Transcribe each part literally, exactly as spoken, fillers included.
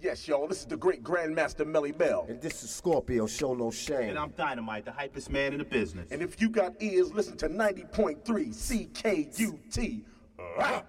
Yes, y'all, this is the great Grandmaster Melly Bell. And this is Scorpio, show no shame. And I'm Dynamite, the hypest man in the business. And if you got ears, listen to ninety point three C K U T. Uh-huh.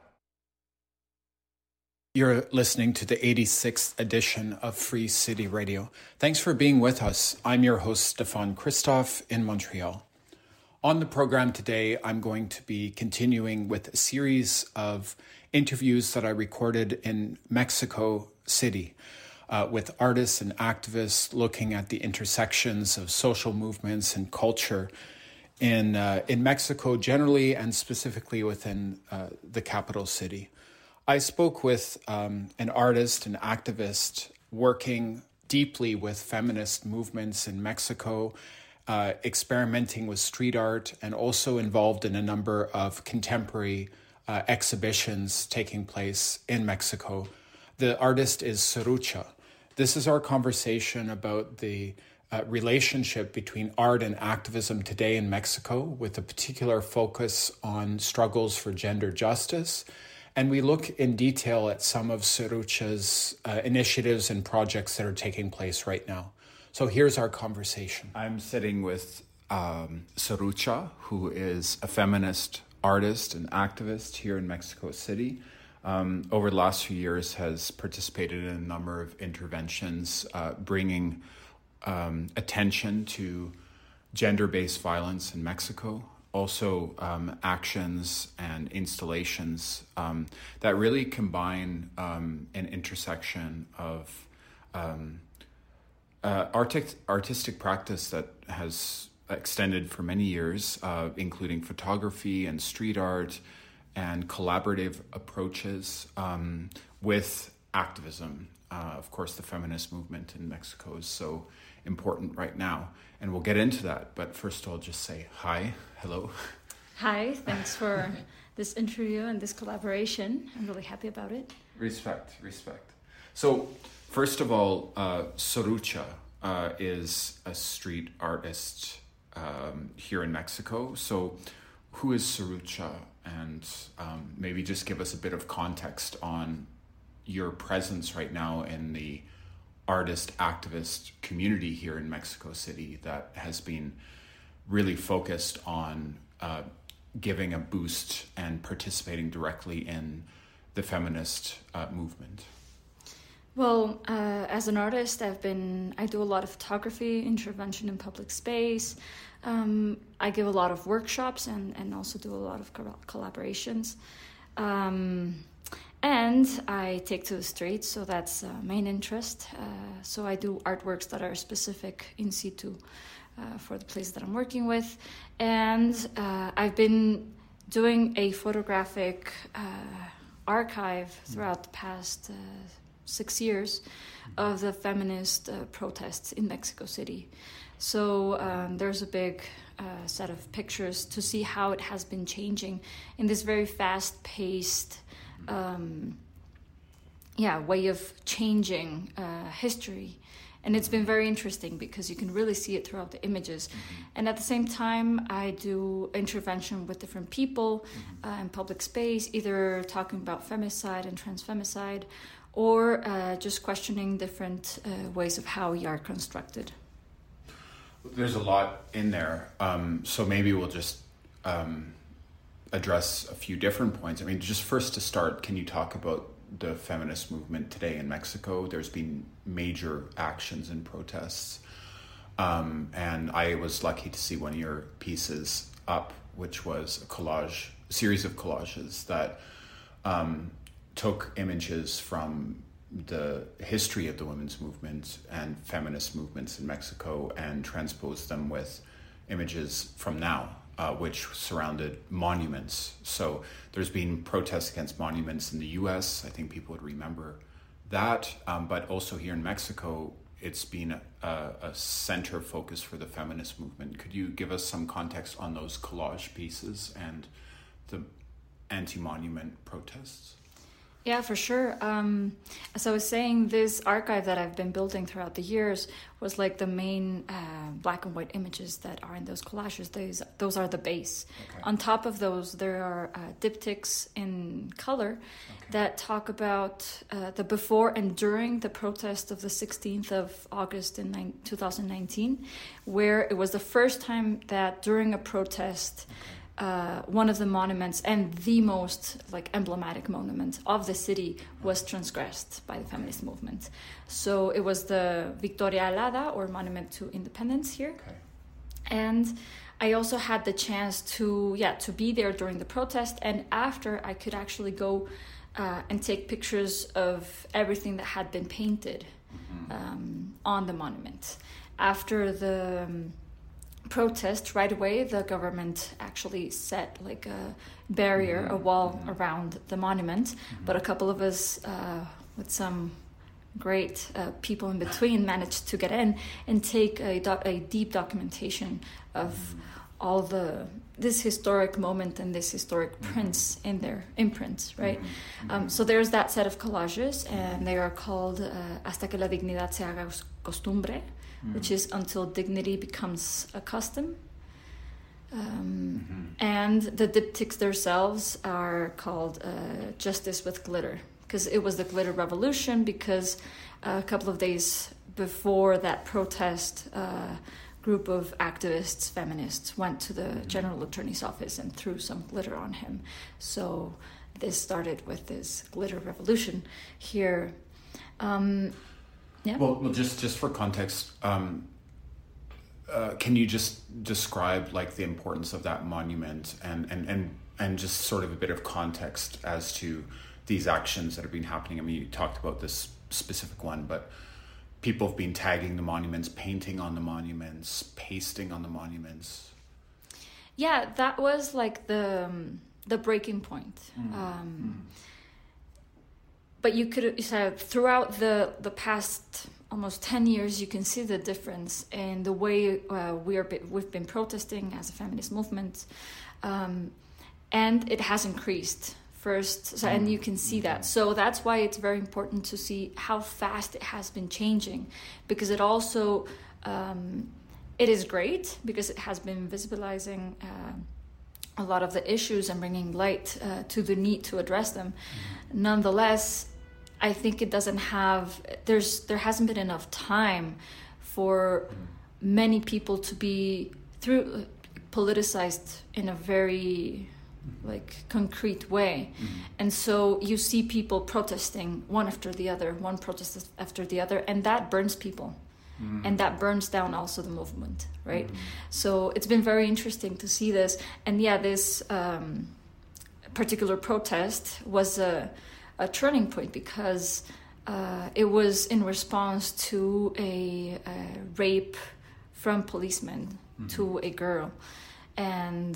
You're listening to the eighty-sixth edition of Free City Radio. Thanks for being with us. I'm your host, Stefan Christophe in Montreal. On the program today, I'm going to be continuing with a series of interviews that I recorded in Mexico City uh, with artists and activists looking at the intersections of social movements and culture in uh, in Mexico generally and specifically within uh, the capital city. I spoke with um, an artist, an activist working deeply with feminist movements in Mexico, uh, experimenting with street art, and also involved in a number of contemporary uh, exhibitions taking place in Mexico. The artist is Surucha. This is our conversation about the uh, relationship between art and activism today in Mexico, with a particular focus on struggles for gender justice. And we look in detail at some of Surucha's uh, initiatives and projects that are taking place right now. So here's our conversation. I'm sitting with um, Surucha, who is a feminist artist and activist here in Mexico City. Um, over the last few years has participated in a number of interventions, uh, bringing um, attention to gender-based violence in Mexico. Also um, actions and installations um, that really combine um, an intersection of um, uh, artic- artistic practice that has extended for many years, uh, including photography and street art and collaborative approaches um, with activism. Uh, of course, the feminist movement in Mexico is so important right now, and we'll get into that. But first, I'll just say hi, hello. Hi, thanks for this interview and this collaboration. I'm really happy about it. Respect, respect. So, first of all, uh, Surucha uh, is a street artist um, here in Mexico. So, who is Surucha? And um, maybe just give us a bit of context on your presence right now in the artist activist community here in Mexico City that has been really focused on uh, giving a boost and participating directly in the feminist uh, movement. Well, uh, as an artist, I've been, I do a lot of photography, intervention in public space. Um, I give a lot of workshops and, and also do a lot of co- collaborations. Um, And I take to the streets, so that's a main interest. Uh, so I do artworks that are specific in situ uh, for the place that I'm working with. And uh, I've been doing a photographic uh, archive throughout the past uh, six years of the feminist uh, protests in Mexico City. So um, there's a big uh, set of pictures to see how it has been changing in this very fast-paced Um, yeah, way of changing uh, history. And it's been very interesting because you can really see it throughout the images. Mm-hmm. And at the same time, I do intervention with different people mm-hmm. uh, in public space, either talking about femicide and transfemicide, or uh, just questioning different uh, ways of how we are constructed. There's a lot in there. Um, so maybe we'll just... Um address a few different points. I mean, just first to start, can you talk about the feminist movement today in Mexico? There's been major actions and protests. Um, and I was lucky to see one of your pieces up, which was a collage, a series of collages that um, took images from the history of the women's movement and feminist movements in Mexico and transposed them with images from now. Uh, which surrounded monuments. So there's been protests against monuments in the U S. I think people would remember that. Um, but also here in Mexico, it's been a, a center focus for the feminist movement. Could you give us some context on those collage pieces and the anti-monument protests? Yeah, for sure. Um, as I was saying, this archive that I've been building throughout the years was like the main uh, black and white images that are in those collages. Those, those are the base. Okay. On top of those, there are uh, diptychs in color okay. that talk about uh, the before and during the protest of the sixteenth of August in ni- two thousand nineteen, where it was the first time that during a protest, okay. Uh, one of the monuments and the most like emblematic monument of the city was transgressed by the feminist movement. So it was the Victoria Alada, or Monument to Independence here. Okay. And I also had the chance to yeah to be there during the protest, and after I could actually go uh, and take pictures of everything that had been painted mm-hmm. um, on the monument. After the um, protest, right away the government actually set like a barrier, mm-hmm. a wall mm-hmm. around the monument, mm-hmm. but a couple of us uh, with some great uh, people in between managed to get in and take a, doc- a deep documentation of mm-hmm. all the this historic moment and this historic mm-hmm. prints in their imprints, right? Mm-hmm. Um, so there's that set of collages, and they are called uh, Hasta que la dignidad se haga costumbre, Mm. which is until dignity becomes a custom. Um, mm-hmm. And the diptychs themselves are called uh, Justice with Glitter, because it was the glitter revolution, because a couple of days before that protest, a uh, group of activists, feminists, went to the mm-hmm. general attorney's office and threw some glitter on him. So this started with this glitter revolution here. Um, Yeah. Well, well, just just for context, um, uh, can you just describe like the importance of that monument and, and, and, and just sort of a bit of context as to these actions that have been happening? I mean, you talked about this specific one, but people have been tagging the monuments, painting on the monuments, pasting on the monuments. Yeah, that was like the um, the breaking point. Mm. Um, mm. But you could, so throughout the, the past almost ten years, you can see the difference in the way uh, we are, we've been protesting as a feminist movement. Um, and it has increased first, so, and you can see that. So that's why it's very important to see how fast it has been changing, because it also, um, it is great because it has been visibilizing uh, a lot of the issues and bringing light uh, to the need to address them. Mm-hmm. Nonetheless, I think it doesn't have, there's there hasn't been enough time for mm-hmm. many people to be through uh, politicized in a very like concrete way. Mm-hmm. And so you see people protesting one after the other, one protest after the other, and that burns people. Mm-hmm. And that burns down also the movement, right? Mm-hmm. So it's been very interesting to see this. And yeah, this um, particular protest was a, a turning point, because uh, it was in response to a, a rape from policemen mm-hmm. to a girl. And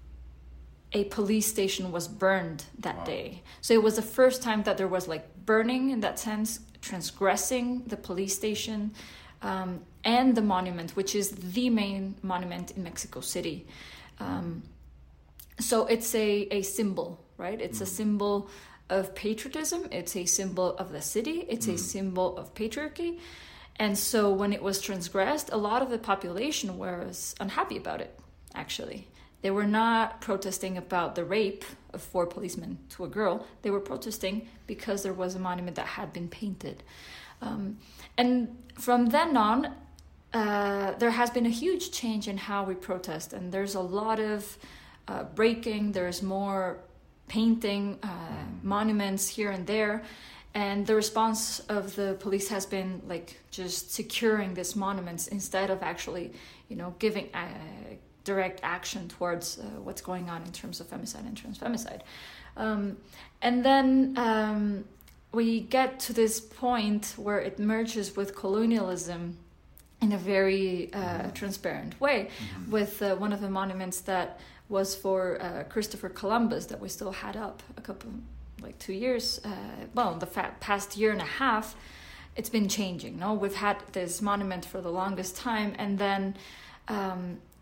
a police station was burned that wow. day. So it was the first time that there was like burning in that sense, transgressing the police station, Um, and the monument, which is the main monument in Mexico City. Um, so it's a, a symbol, right? It's mm. a symbol of patriotism. It's a symbol of the city. It's mm. a symbol of patriarchy. And so when it was transgressed, a lot of the population was unhappy about it, actually. They were not protesting about the rape of four policemen to a girl. They were protesting because there was a monument that had been painted. Um, and from then on, uh, there has been a huge change in how we protest, and there's a lot of uh, breaking, there's more painting, uh, monuments here and there, and the response of the police has been like just securing these monuments instead of actually, you know, giving uh, direct action towards uh, what's going on in terms of femicide and transfemicide. Um, and then... Um, we get to this point where it merges with colonialism in a very uh, mm-hmm. transparent way, mm-hmm. with uh, one of the monuments that was for uh, Christopher Columbus that we still had up a couple, like two years, uh, well, the fa- past year and a half, it's been changing, no? We've had this monument for the longest time, and then um,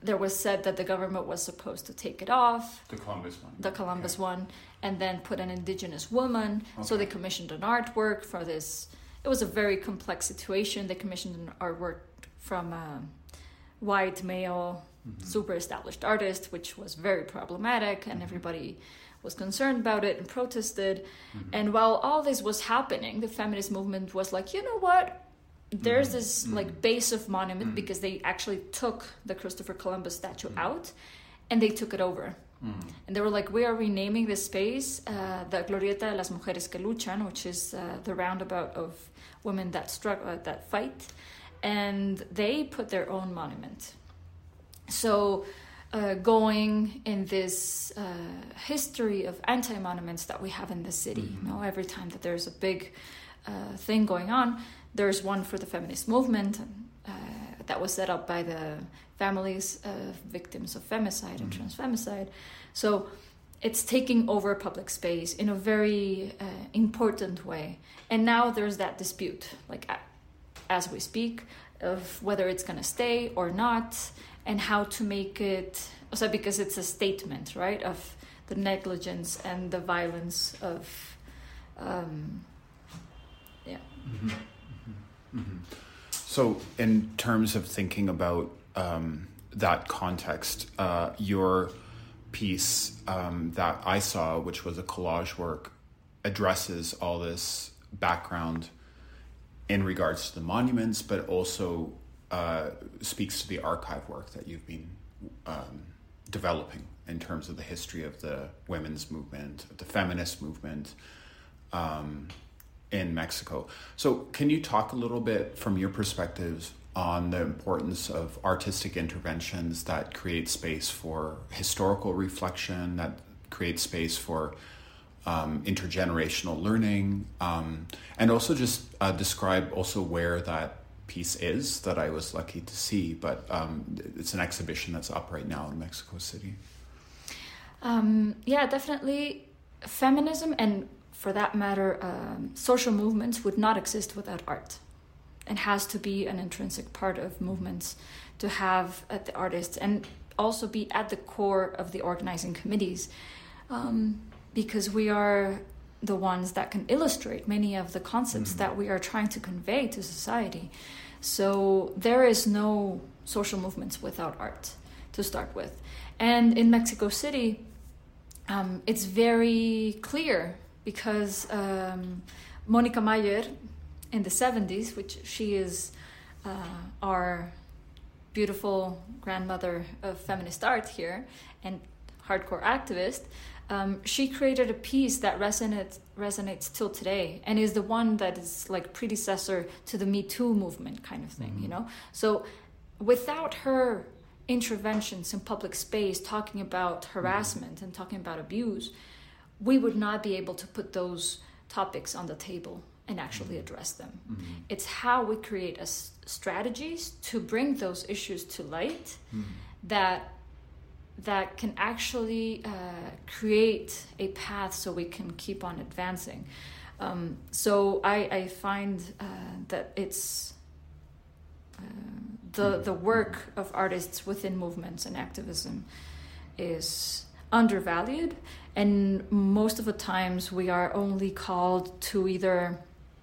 there was said that the government was supposed to take it off, The Columbus one. the Columbus Okay. one, and then put an indigenous woman. So Okay. they commissioned an artwork for this. It was a very complex situation. They commissioned an artwork from a white male, Mm-hmm. super established artist, which was very problematic, and everybody was concerned about it and protested. Mm-hmm. And while all this was happening, the feminist movement was like, you know what? There's this Mm-hmm. like base of monument, because they actually took the Christopher Columbus statue out and they took it over. Mm-hmm. And they were like, we are renaming this space uh, the Glorieta de las Mujeres que Luchan, which is uh, the roundabout of women that struggle, uh, that fight. And they put their own monument. So uh, going in this uh, history of anti-monuments that we have in the city, Mm-hmm. you know, every time that there's a big uh, thing going on, there's one for the feminist movement uh, that was set up by the families of victims of femicide and transfemicide. So it's taking over public space in a very uh, important way. And now there's that dispute, like a- as we speak, of whether it's going to stay or not, and how to make it, also because it's a statement, right, of the negligence and the violence of, um, yeah. So, in terms of thinking about um, that context, uh, your piece um, that I saw, which was a collage work, addresses all this background in regards to the monuments, but also uh, speaks to the archive work that you've been um, developing in terms of the history of the women's movement, the feminist movement, um, in Mexico. So can you talk a little bit from your perspectives on the importance of artistic interventions that create space for historical reflection, that create space for um, intergenerational learning, um, and also just uh, describe also where that piece is that I was lucky to see, but um, it's an exhibition that's up right now in Mexico City. Um, yeah, definitely. Feminism and, for that matter, um, social movements would not exist without art. It has to be an intrinsic part of movements to have uh, the artists, and also be at the core of the organizing committees, um, because we are the ones that can illustrate many of the concepts mm-hmm. that we are trying to convey to society. So there is no social movements without art, to start with. And in Mexico City, um, it's very clear, because um, Mónica Mayer, in the seventies, which she is uh, our beautiful grandmother of feminist art here and hardcore activist, um, she created a piece that resonates resonates till today, and is the one that is like predecessor to the Me Too movement kind of thing, mm-hmm. you know? So without her interventions in public space, talking about harassment mm-hmm. and talking about abuse, we would not be able to put those topics on the table and actually address them. Mm-hmm. It's how we create a s- strategies to bring those issues to light mm-hmm. that that can actually uh, create a path so we can keep on advancing. Um, so I, I find uh, that it's uh, the the work of artists within movements and activism is undervalued, and most of the times we are only called to either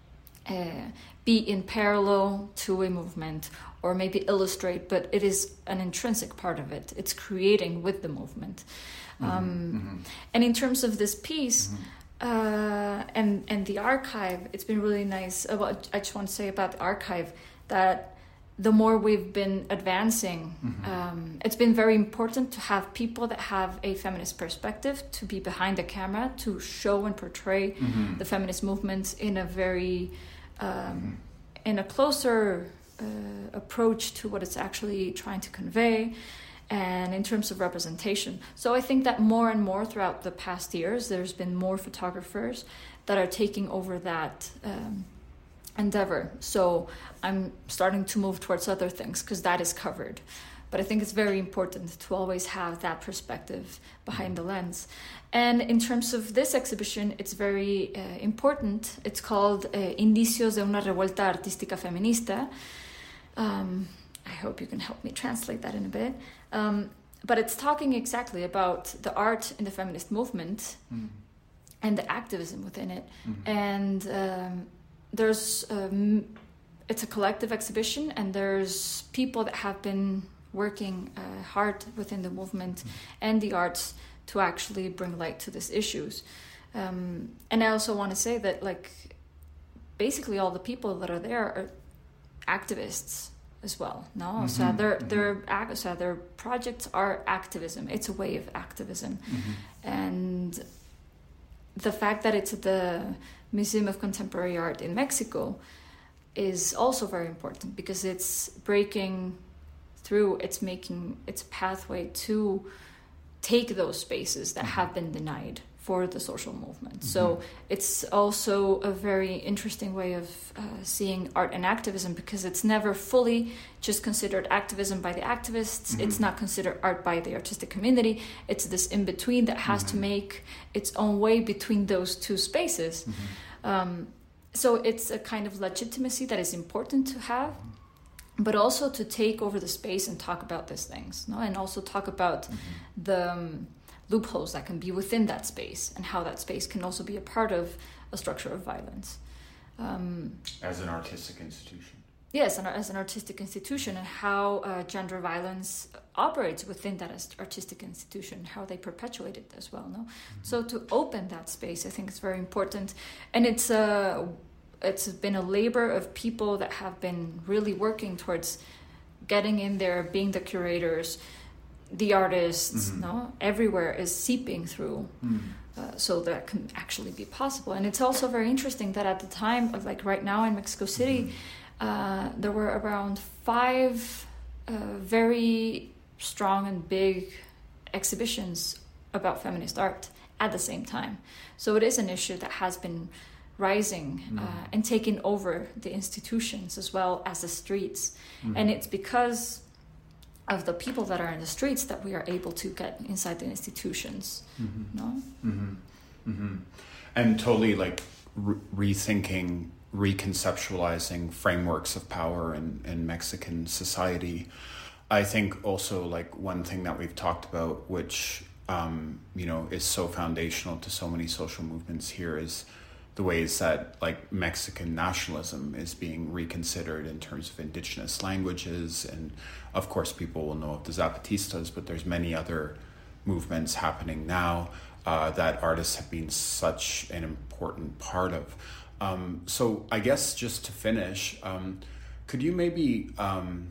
uh, be in parallel to a movement or maybe illustrate, but it is an intrinsic part of it. It's creating with the movement. Mm-hmm. Um, mm-hmm. And in terms of this piece, mm-hmm. uh, and and the archive, it's been really nice. Uh, well, I just want to say about the archive that the more we've been advancing, mm-hmm. um, it's been very important to have people that have a feminist perspective to be behind the camera, to show and portray mm-hmm. the feminist movements in a very, um, mm-hmm. in a closer uh, approach to what it's actually trying to convey, and in terms of representation. So I think that more and more throughout the past years, there's been more photographers that are taking over that um, endeavor. So I'm starting to move towards other things because that is covered. But I think it's very important to always have that perspective behind the lens. And in terms of this exhibition, it's very uh, important. It's called uh, Indicios de una revuelta artística feminista. Um, I hope you can help me translate that in a bit. Um, but it's talking exactly about the art in the feminist movement mm. and the activism within it. Mm-hmm. And um, there's um, it's a collective exhibition, and there's people that have been working uh, hard within the movement mm. and the arts to actually bring light to these issues. Um, and I also want to say that, like, basically all the people that are there are activists as well. No, mm-hmm. so their their so their projects are activism. It's a way of activism, mm-hmm. and the fact that it's at the Museum of Contemporary Art in Mexico is also very important, because it's breaking through. It's making its pathway to take those spaces that have been denied for the social movement. Mm-hmm. So it's also a very interesting way of uh, seeing art and activism, because it's never fully just considered activism by the activists. Mm-hmm. It's not considered art by the artistic community. It's this in-between that has mm-hmm. to make its own way between those two spaces. Mm-hmm. Um, so it's a kind of legitimacy that is important to have, but also to take over the space and talk about these things, no? And also talk about mm-hmm. the um, loopholes that can be within that space, and how that space can also be a part of a structure of violence. Um, as an artistic institution. Yes, and as an artistic institution, and how uh, gender violence operates within that artistic institution, how they perpetuate it as well. No, mm-hmm. So to open that space, I think is very important, and it's a. It's been a labor of people that have been really working towards getting in there, being the curators, the artists, mm-hmm. no, everywhere is seeping through, mm-hmm. uh, so that can actually be possible. And it's also very interesting that at the time of, like right now in Mexico City, mm-hmm. uh, there were around five uh, very strong and big exhibitions about feminist art at the same time. So it is an issue that has been rising mm. uh, and taking over the institutions as well as the streets. Mm. And it's because of the people that are in the streets that we are able to get inside the institutions. Mm-hmm. No? Mm-hmm. Mm-hmm. And totally like re- rethinking, reconceptualizing frameworks of power in, in Mexican society. I think also like one thing that we've talked about, which um, you know, is so foundational to so many social movements here, is the ways that like Mexican nationalism is being reconsidered in terms of indigenous languages. And of course people will know of the Zapatistas, but there's many other movements happening now uh, that artists have been such an important part of. Um, so I guess just to finish, um, could you maybe, um,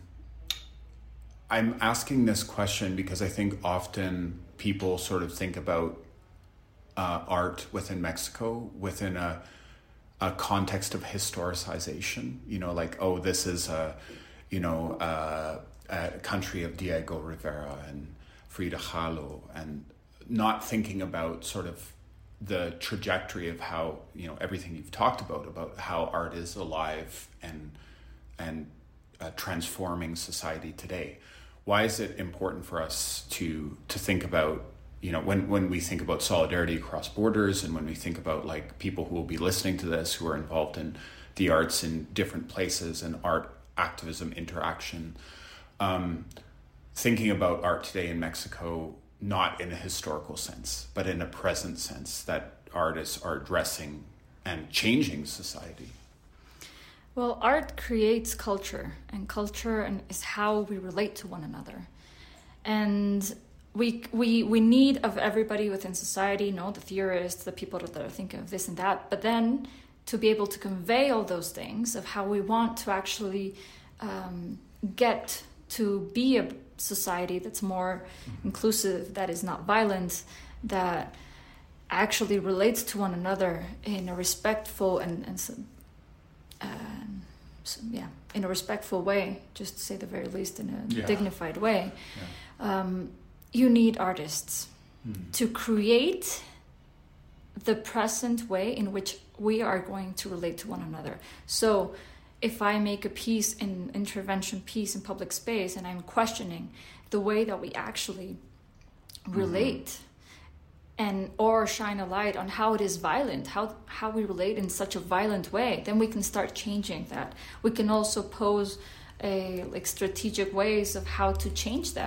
I'm asking this question because I think often people sort of think about Uh, art within Mexico within a a context of historicization, you know, like, oh, this is a, you know, uh, a country of Diego Rivera and Frida Kahlo, and not thinking about sort of the trajectory of how, you know, everything you've talked about, about how art is alive and and uh, transforming society today. Why is it important for us to to think about, you know, when, when we think about solidarity across borders, and when we think about like people who will be listening to this who are involved in the arts in different places and art activism interaction, um, thinking about art today in Mexico, not in a historical sense, but in a present sense, that artists are addressing and changing society? Well, art creates culture, and culture and is how we relate to one another. And We we we need of everybody within society, you know, the theorists, the people that are thinking of this and that, but then to be able to convey all those things of how we want to actually um, get to be a society that's more mm-hmm. inclusive, that is not violent, that actually relates to one another in a respectful and, and uh, so, yeah, in a respectful way, just to say the very least, in a yeah. dignified way. Yeah. Um, You need artists mm. to create the present way in which we are going to relate to one another. So if I make a piece, in intervention piece in public space, and I'm questioning the way that we actually relate mm-hmm. and or shine a light on how it is violent, how how we relate in such a violent way, then we can start changing that. We can also pose a like strategic ways of how to change that.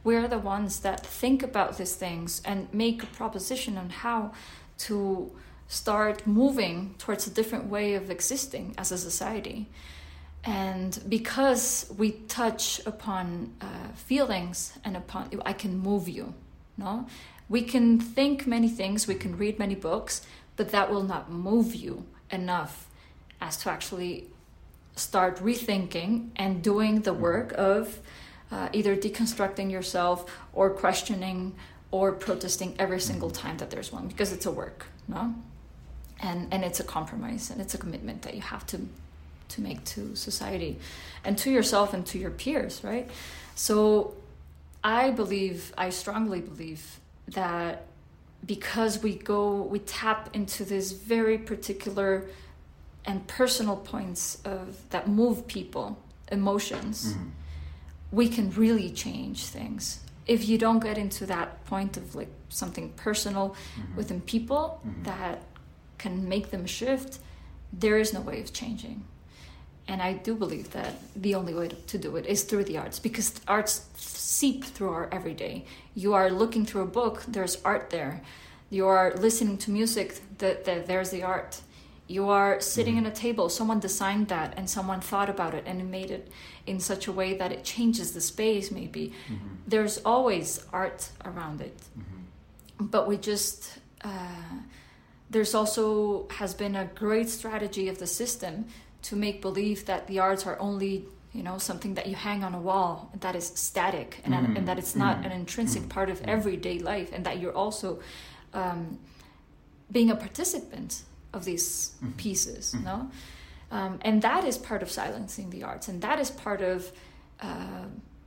we're the ones that think about these things and make a proposition on how to start moving towards a different way of existing as a society. And because we touch upon uh, feelings and upon, I can move you, no? We can think many things, we can read many books, but that will not move you enough as to actually start rethinking and doing the work of uh, either deconstructing yourself or questioning or protesting every single time that there's one, because it's a work, no? And and it's a compromise, and it's a commitment that you have to to make to society and to yourself and to your peers, right? So I believe, I strongly believe that because we go, we tap into this very particular and personal points of that move people, emotions, mm-hmm. we can really change things. If you don't get into that point of like something personal mm-hmm. within people mm-hmm. that can make them shift, there is no way of changing. And I do believe that the only way to do it is through the arts, because arts seep through our everyday. You are looking through a book, there's art there. You are listening to music, that the, there's the art. You are sitting mm-hmm. at a table, someone designed that and someone thought about it and it made it in such a way that it changes the space maybe. Mm-hmm. There's always art around it. Mm-hmm. But we just, uh, there's also has been a great strategy of the system to make believe that the arts are only, you know, something that you hang on a wall, that is static, and, mm-hmm. and that it's not mm-hmm. an intrinsic mm-hmm. part of everyday life, and that you're also um, being a participant of these mm-hmm. pieces, mm-hmm. no? Um, and that is part of silencing the arts, and that is part of uh,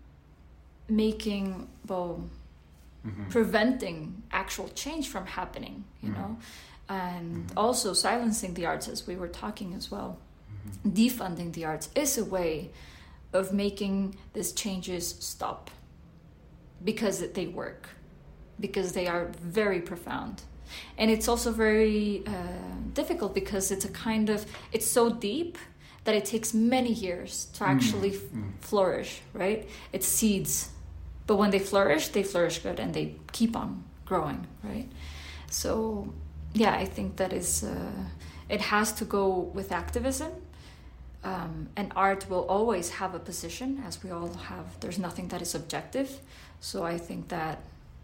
making, well, mm-hmm. preventing actual change from happening, you mm-hmm. know? And mm-hmm. also silencing the arts, as we were talking as well. Defunding the arts is a way of making these changes stop, because they work, because they are very profound. And it's also very uh, difficult because it's a kind of, it's so deep that it takes many years to actually mm. f- flourish, right? It's seeds, but when they flourish, they flourish good and they keep on growing, right? So yeah, I think that is, uh, it has to go with activism. Um, and art will always have a position, as we all have. There's nothing that is objective. So I think that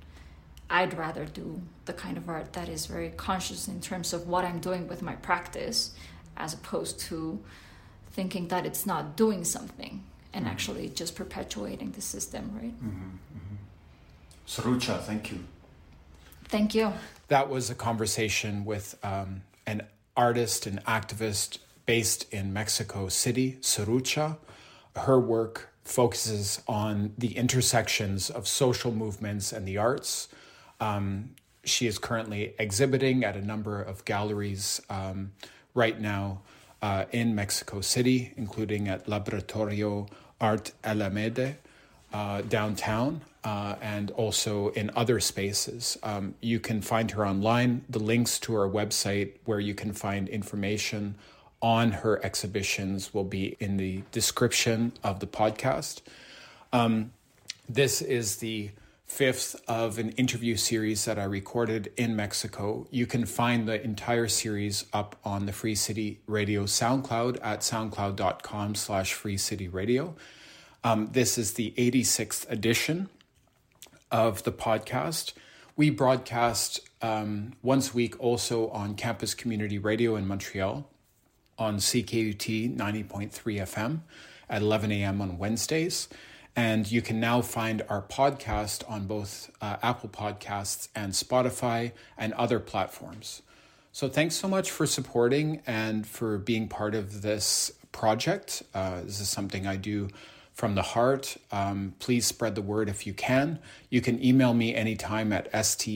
I'd rather do the kind of art that is very conscious in terms of what I'm doing with my practice, as opposed to thinking that it's not doing something and mm-hmm. actually just perpetuating the system, right? Mm-hmm, mm-hmm. Surucha, thank you. Thank you. That was a conversation with um, an artist and activist based in Mexico City, Surucha. Her work focuses on the intersections of social movements and the arts. Um, she is currently exhibiting at a number of galleries um, right now uh, in Mexico City, including at Laboratorio Art Alameda uh, downtown, uh, and also in other spaces. Um, you can find her online. The links to her website where you can find information on her exhibitions will be in the description of the podcast. Um, this is the fifth of an interview series that I recorded in Mexico. You can find the entire series up on the Free City Radio SoundCloud at soundcloud.com slash Free City Radio. Um, this is the eighty-sixth edition of the podcast. We broadcast um, once a week also on Campus Community Radio in Montreal, on C K U T ninety point three F M at eleven a.m. on Wednesdays. And you can now find our podcast on both uh, Apple Podcasts and Spotify and other platforms. So thanks so much for supporting and for being part of this project. Uh, this is something I do from the heart. Um, please spread the word if you can. You can email me anytime at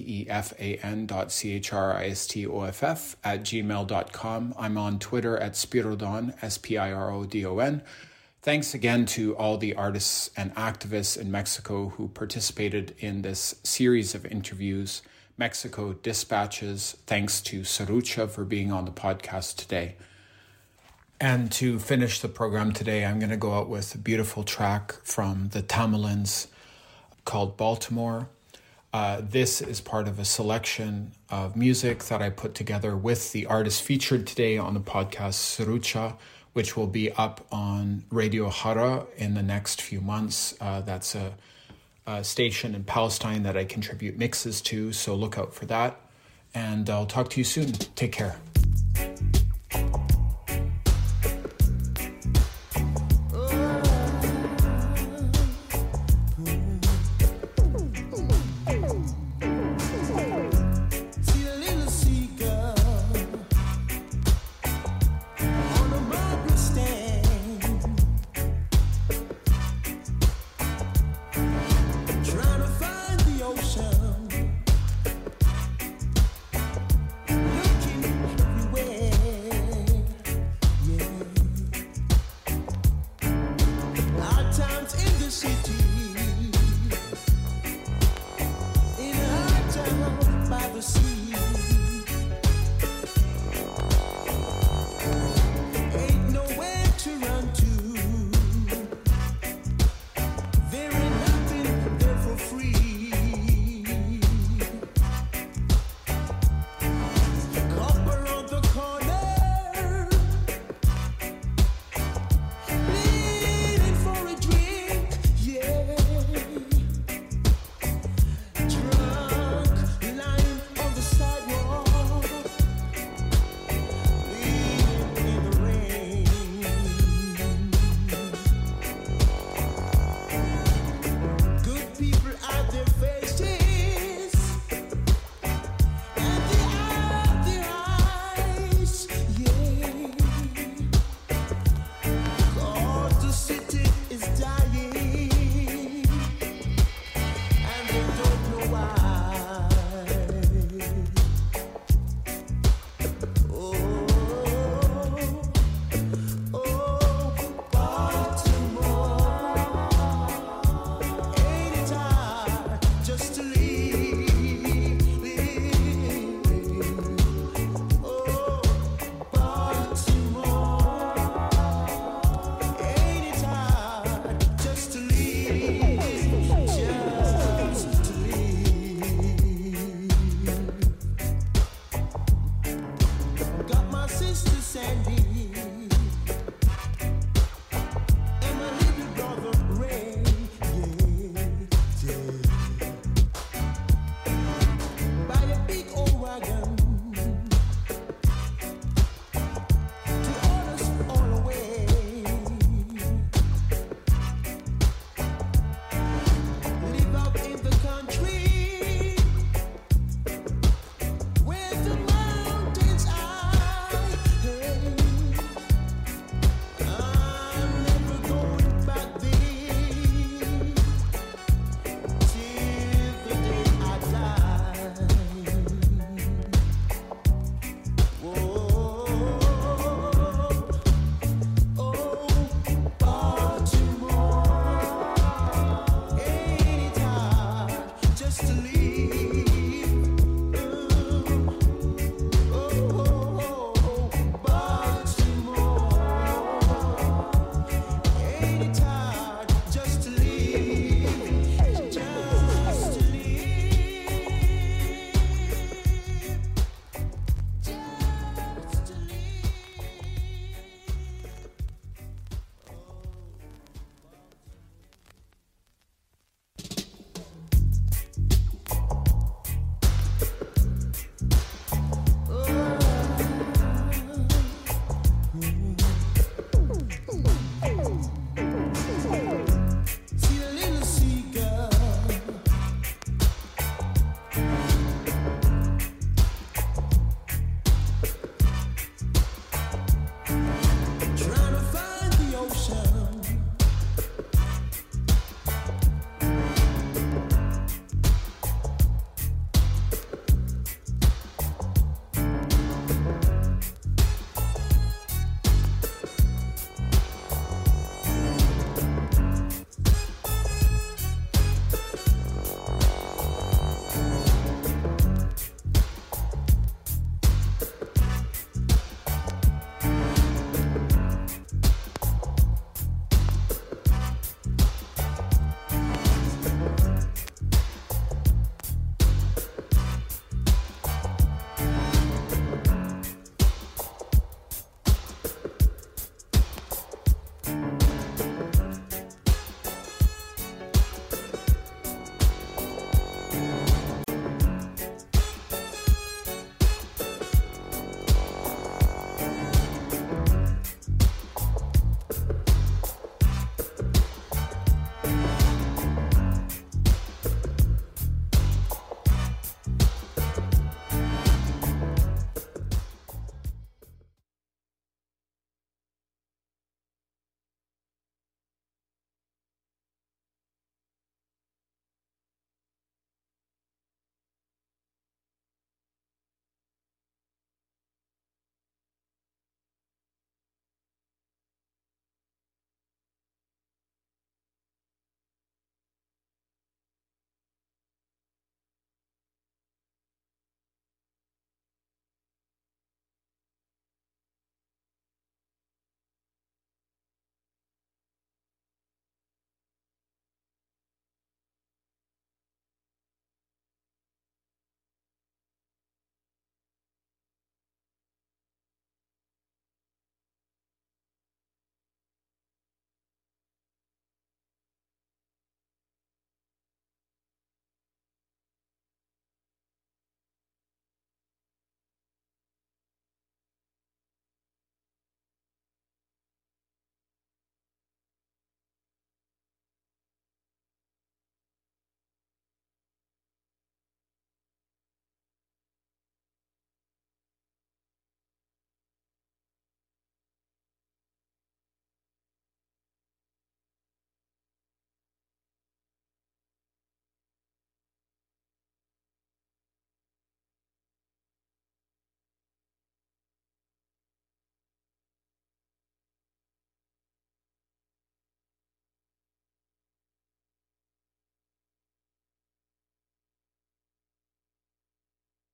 stefan dot christoff at gmail dot com. I'm on Twitter at Spirodon, S P I R O D O N. Thanks again to all the artists and activists in Mexico who participated in this series of interviews. Mexico Dispatches. Thanks to Surucha for being on the podcast today. And to finish the program today, I'm going to go out with a beautiful track from the Tamalins, called Baltimore. Uh, this is part of a selection of music that I put together with the artist featured today on the podcast, Surucha, which will be up on Radio Hara in the next few months. Uh, that's a, a station in Palestine that I contribute mixes to, so look out for that. And I'll talk to you soon. Take care.